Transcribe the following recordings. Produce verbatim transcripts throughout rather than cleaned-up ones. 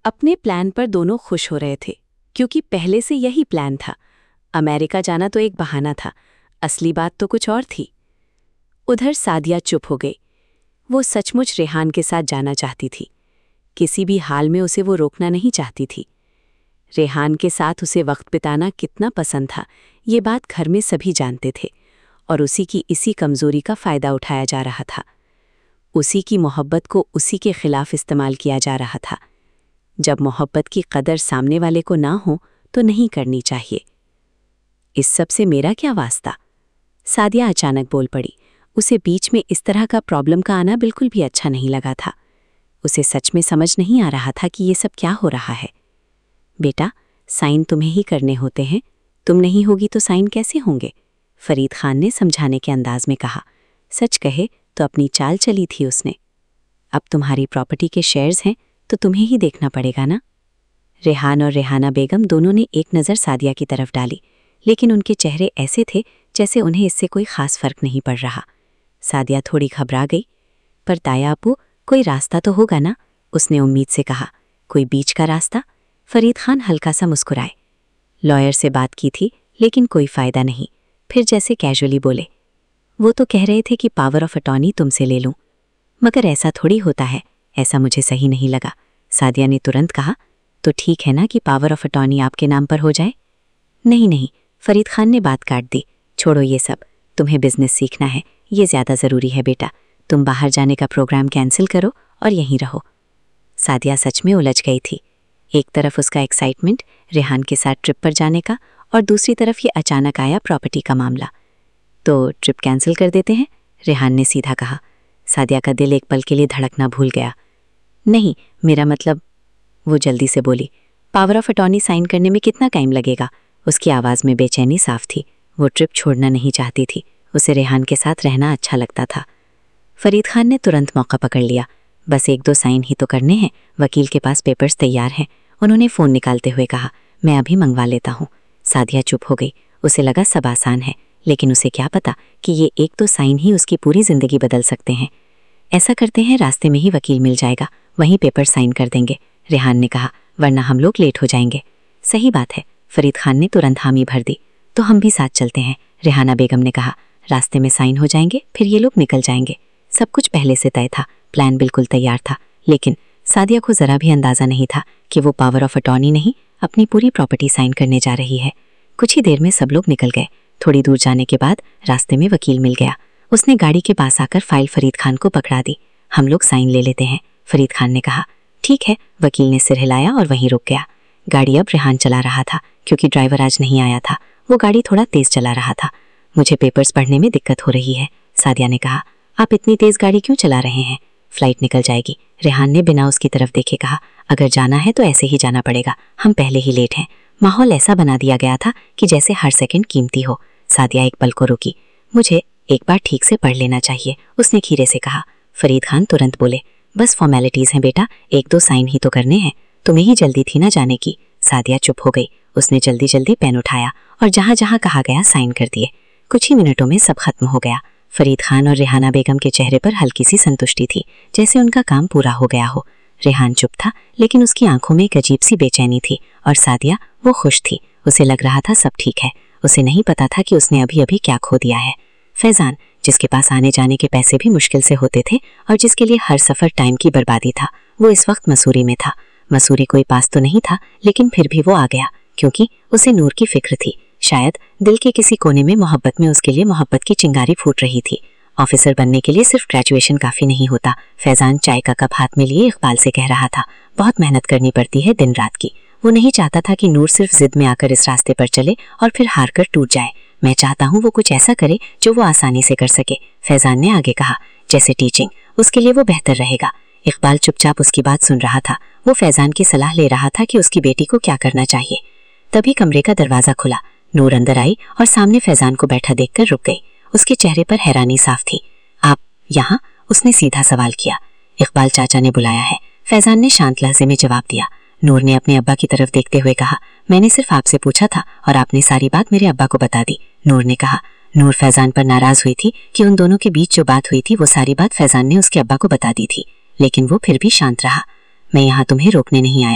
अपने प्लान पर दोनों खुश हो रहे थे, क्योंकि पहले से यही प्लान था। अमेरिका जाना तो एक बहाना था, असली बात तो कुछ और थी। उधर सादिया चुप हो गई। वो सचमुच रेहान के साथ जाना चाहती थी। किसी भी हाल में उसे वो रोकना नहीं चाहती थी। रेहान के साथ उसे वक्त बिताना कितना पसंद था, ये बात घर में सभी जानते थे, और उसी की इसी कमजोरी का फ़ायदा उठाया जा रहा था। उसी की मोहब्बत को उसी के खिलाफ इस्तेमाल किया जा रहा था। जब मोहब्बत की कदर सामने वाले को ना हो तो नहीं करनी चाहिए। इस सब से मेरा क्या वास्ता? सादिया अचानक बोल पड़ी। उसे बीच में इस तरह का प्रॉब्लम का आना बिल्कुल भी अच्छा नहीं लगा था। उसे सच में समझ नहीं आ रहा था कि ये सब क्या हो रहा है। बेटा, साइन तुम्हें ही करने होते हैं, तुम नहीं होगी तो साइन कैसे होंगे? फरीद खान ने समझाने के अंदाज में कहा। सच कहे तो अपनी चाल चली थी उसने। अब तुम्हारी प्रॉपर्टी के शेयर्स हैं तो तुम्हें ही देखना पड़ेगा ना। रेहान और रेहाना बेगम दोनों ने एक नज़र सादिया की तरफ डाली, लेकिन उनके चेहरे ऐसे थे जैसे उन्हें इससे कोई खास फर्क नहीं पड़ रहा। सादिया थोड़ी घबरा गई। पर ताया अपू, कोई रास्ता तो होगा ना? उसने उम्मीद से कहा। कोई बीच का रास्ता? फरीद खान हल्का सा मुस्कुराए। लॉयर से बात की थी, लेकिन कोई फ़ायदा नहीं। फिर जैसे कैजुअली बोले, वो तो कह रहे थे कि पावर ऑफ अटॉर्नी तुमसे ले लूं, मगर ऐसा थोड़ी होता है, ऐसा मुझे सही नहीं लगा। सादिया ने तुरंत कहा, तो ठीक है ना कि पावर ऑफ अटॉर्नी आपके नाम पर हो जाए? नहीं नहीं, फरीद खान ने बात काट दी। छोड़ो ये सब, तुम्हें बिजनेस सीखना है, ये ज़्यादा ज़रूरी है बेटा। तुम बाहर जाने का प्रोग्राम कैंसिल करो और यहीं रहो। सादिया सच में उलझ गई थी। एक तरफ उसका एक्साइटमेंट रेहान के साथ ट्रिप पर जाने का, और दूसरी तरफ ये अचानक आया प्रॉपर्टी का मामला। तो ट्रिप कैंसिल कर देते हैं, रेहान ने सीधा कहा। सादिया का दिल एक पल के लिए धड़कना भूल गया। नहीं, मेरा मतलब, वो जल्दी से बोली, पावर ऑफ अटॉर्नी साइन करने में कितना टाइम लगेगा? उसकी आवाज़ में बेचैनी साफ थी। वो ट्रिप छोड़ना नहीं चाहती थी, उसे रेहान के साथ रहना अच्छा लगता था। फरीद खान ने तुरंत मौका पकड़ लिया। बस एक दो साइन ही तो करने हैं, वकील के पास पेपर्स तैयार हैं। उन्होंने फ़ोन निकालते हुए कहा, मैं अभी मंगवा लेता हूँ। सादिया चुप हो गई। उसे लगा सब आसान है, लेकिन उसे क्या पता कि ये एक दो साइन ही उसकी पूरी ज़िंदगी बदल सकते हैं। ऐसा करते हैं, रास्ते में ही वकील मिल जाएगा, वहीं पेपर साइन कर देंगे, रेहान ने कहा, वरना हम लोग लेट हो जाएंगे। सही बात है, फरीद खान ने तुरंत हामी भर दी। तो हम भी साथ चलते हैं, रेहाना बेगम ने कहा। रास्ते में साइन हो जाएंगे, फिर ये लोग निकल जाएंगे। सब कुछ पहले से तय था, प्लान बिल्कुल तैयार था, लेकिन सादिया को ज़रा भी अंदाज़ा नहीं था कि वो पावर ऑफ अटॉर्नी नहीं, अपनी पूरी प्रॉपर्टी साइन करने जा रही है। कुछ ही देर में सब लोग निकल गए। थोड़ी दूर जाने के बाद रास्ते में वकील मिल गया। उसने गाड़ी के पास आकर फाइल फरीद खान को पकड़ा दी। हम लोग साइन ले लेते हैं, फरीद खान ने कहा। ठीक है, वकील ने सिर हिलाया और वहीं रुक गया। गाड़ी अब रेहान चला रहा था, क्योंकि ड्राइवर आज नहीं आया था। वो गाड़ी थोड़ा तेज चला रहा था। मुझे पेपर्स पढ़ने में दिक्कत हो रही है, सादिया ने कहा। आप इतनी तेज गाड़ी क्यों चला रहे हैं? फ्लाइट निकल जाएगी, रेहान ने बिना उसकी तरफ देखे कहा। अगर जाना है तो ऐसे ही जाना पड़ेगा, हम पहले ही लेट हैं। माहौल ऐसा बना दिया गया था कि जैसे हर सेकंड कीमती हो। सादिया एक पल को रुकी। मुझे एक बार ठीक से पढ़ लेना चाहिए, उसने खीरे से कहा। फरीद खान तुरंत बोले, बस फॉर्मेलिटीज़ हैं बेटा, एक दो साइन ही तो करने हैं, तुम्हें ही जल्दी थी ना जाने की। सादिया चुप हो गई। उसने जल्दी जल्दी पेन उठाया और जहाँ जहाँ कहा गया साइन कर दिए। कुछ ही मिनटों में सब खत्म हो गया। फरीद खान और रेहाना बेगम के चेहरे पर हल्की सी संतुष्टि थी, जैसे उनका काम पूरा हो गया हो। रेहान चुप था, लेकिन उसकी आंखों में एक अजीब सी बेचैनी थी, और सादिया, वो खुश थी। उसे लग रहा था सब ठीक है। उसे नहीं पता था कि उसने अभी अभी क्या खो दिया है। फैजान, जिसके पास आने जाने के पैसे भी मुश्किल से होते थे और जिसके लिए हर सफ़र टाइम की बर्बादी था, वो इस वक्त मसूरी में था। मसूरी कोई पास तो नहीं था, लेकिन फिर भी वो आ गया, क्योंकि उसे नूर की फिक्र थी। शायद दिल के किसी कोने में मोहब्बत में उसके लिए मोहब्बत की चिंगारी फूट रही थी। ऑफिसर बनने के लिए सिर्फ ग्रेजुएशन काफ़ी नहीं होता। फैजान चाय का कप हाथ में लिए इकबाल से कह रहा था, बहुत मेहनत करनी पड़ती है दिन रात की। वो नहीं चाहता था कि नूर सिर्फ जिद में आकर इस रास्ते पर चले और फिर हार कर टूट जाए। मैं चाहता हूँ वो कुछ ऐसा करे जो वो आसानी से कर सके, फैजान ने आगे कहा। जैसे टीचिंग, उसके लिए वो बेहतर रहेगा। इकबाल चुपचाप उसकी बात सुन रहा था। वो फैजान की सलाह ले रहा था कि उसकी बेटी को क्या करना चाहिए। तभी कमरे का दरवाज़ा खुला। नूर अंदर आई और सामने फैजान को बैठा देखकर रुक गई। उसके चेहरे पर हैरानी साफ थी। आप यहाँ? उसने सीधा सवाल किया। इकबाल चाचा ने बुलाया है, फैजान ने शांत लहजे में जवाब दिया। नूर ने अपने अब्बा की तरफ देखते हुए कहा, मैंने सिर्फ आपसे पूछा था और आपने सारी बात मेरे अब्बा को बता दी, नूर ने कहा। नूर फैजान पर नाराज हुई थी कि उन दोनों के बीच जो बात हुई थी वो सारी बात फैजान ने उसके अब्बा को बता दी थी, लेकिन वो फिर भी शांत रहा। मैं यहाँ तुम्हें रोकने नहीं आया,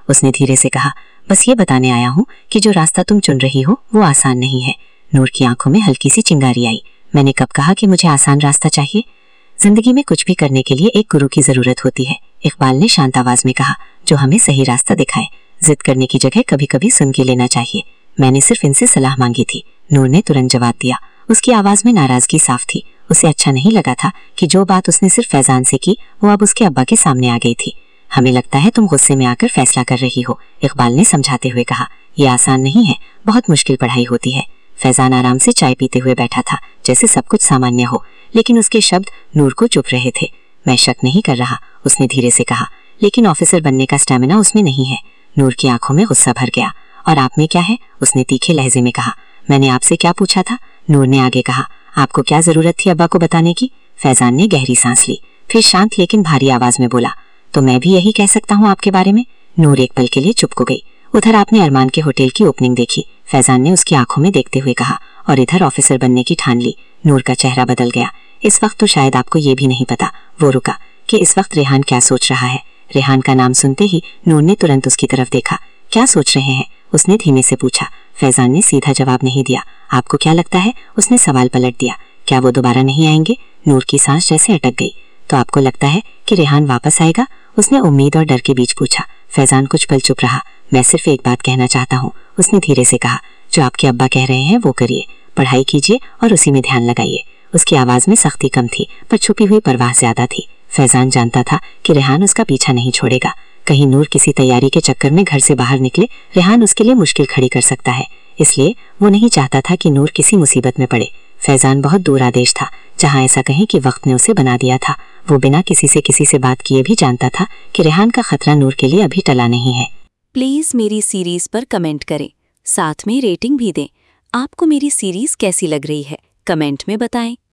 उसने धीरे से कहा, बस ये बताने आया हूँ कि जो रास्ता तुम चुन रही हो वो आसान नहीं है। नूर की आंखों में हल्की सी चिंगारी आई। मैंने कब कहा कि मुझे आसान रास्ता चाहिए? जिंदगी में कुछ भी करने के लिए एक गुरु की जरूरत होती है, इकबाल ने शांत आवाज में कहा, जो हमें सही रास्ता दिखाए। जिद करने की जगह कभी कभी सुन के लेना चाहिए। मैंने सिर्फ इनसे सलाह मांगी थी, नूर ने तुरंत जवाब दिया। उसकी आवाज में नाराजगी साफ थी। उसे अच्छा नहीं लगा था कि जो बात उसने सिर्फ फैजान से की वो अब उसके अब्बा के सामने आ गई थी। हमें लगता है तुम गुस्से में आकर फैसला कर रही हो, इकबाल ने समझाते हुए कहा। यह आसान नहीं है, बहुत मुश्किल पढ़ाई होती है। फैजान आराम से चाय पीते हुए बैठा था, जैसे सब कुछ सामान्य हो, लेकिन उसके शब्द नूर को चुप रहे थे। मैं शक नहीं कर रहा, उसने धीरे से कहा, लेकिन ऑफिसर बनने का स्टैमिना उसमें नहीं है। नूर की आंखों में गुस्सा भर गया। और आप में क्या है? उसने तीखे लहजे में कहा। मैंने आपसे क्या पूछा था? नूर ने आगे कहा। आपको क्या जरूरत थी अब्बा को बताने की? फैजान ने गहरी सांस ली, फिर शांत लेकिन भारी आवाज में बोला, तो मैं भी यही कह सकता हूँ आपके बारे में। नूर एक पल के लिए चुप हो गई। उधर आपने अरमान के होटल की ओपनिंग देखी? फैजान ने उसकी आंखों में देखते हुए कहा। और इधर ऑफिसर बनने की ठान ली। नूर का चेहरा बदल गया। इस वक्त तो शायद आपको ये भी नहीं पता, वो रुका, कि इस वक्त रेहान क्या सोच रहा है। रेहान का नाम सुनते ही नूर ने तुरंत उसकी तरफ देखा। क्या सोच रहे हैं? उसने धीमे से पूछा। फैजान ने सीधा जवाब नहीं दिया। आपको क्या लगता है? उसने सवाल पलट दिया। क्या वो दोबारा नहीं आएंगे? नूर की सांस जैसे अटक गई। तो आपको लगता है कि रेहान वापस आएगा? उसने उम्मीद और डर के बीच पूछा। फैजान कुछ पल चुप रहा। मैं सिर्फ एक बात कहना चाहता हूँ, उसने धीरे से कहा। जो आपके अब्बा कह रहे हैं वो करिए, पढ़ाई कीजिए और उसी में ध्यान लगाइए। उसकी आवाज में सख्ती कम थी, पर छुपी हुई परवाह ज्यादा थी। फैजान जानता था कि रेहान उसका पीछा नहीं छोड़ेगा। कहीं नूर किसी तैयारी के चक्कर में घर से बाहर निकले, रेहान उसके लिए मुश्किल खड़ी कर सकता है। इसलिए वो नहीं चाहता था कि नूर किसी मुसीबत में पड़े। फैजान बहुत दूर आदेश था, जहाँ ऐसा कहें कि वक्त ने उसे बना दिया था। वो बिना किसी से किसी से बात किए भी जानता था कि रेहान का खतरा नूर के लिए अभी टला नहीं है। प्लीज मेरी सीरीज पर कमेंट करें, साथ में रेटिंग भी दें। आपको मेरी सीरीज कैसी लग रही है, कमेंट में बताएं।